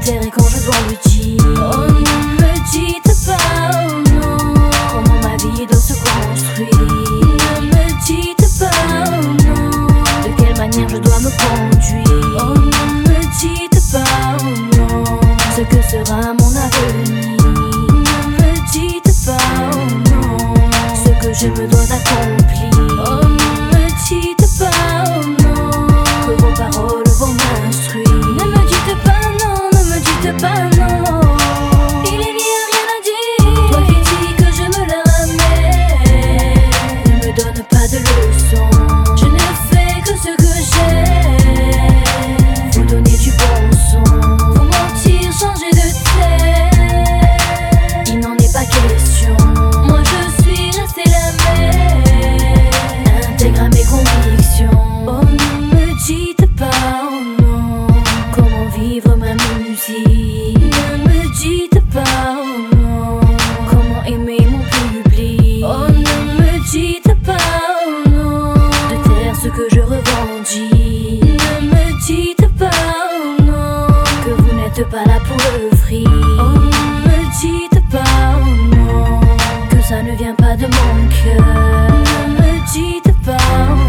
taire et quand je dois le dire. Oh, ne me dites pas, oh non, comment ma vie doit se construire. Ne me dites pas, oh non, de quelle manière je dois me conduire. Oh, ne me dites pas, oh non, ce que sera mon avenir. Ne me dites pas, oh non, ce que je me dois d'accomplir. Oh, ne me dites pas, oh non, que vos paroles vont m'instruire. Ne me dites pas non, ne me dites pas non, il n'y a rien à dire. Toi qui dis que je me la ramène, ne me donne pas de leçons. Je ne fais que ce que j'aime, vous donner du bon son. Vous mentir, changer de tête, il n'en est pas question. Moi je suis restée la même, intègre à mes convictions. Oh, ne me dites pas, oh non, comment vivre ma musique. Ne me dites pas, oh non, comment aimer mon public. Oh, ne me dites pas, oh non, de taire ce que je revendique. Ne me dites pas, oh non, que vous n'êtes pas là pour le fric. Oh, ne me dites pas, oh non, que ça ne vient pas de mon cœur. Ne me dites pas, oh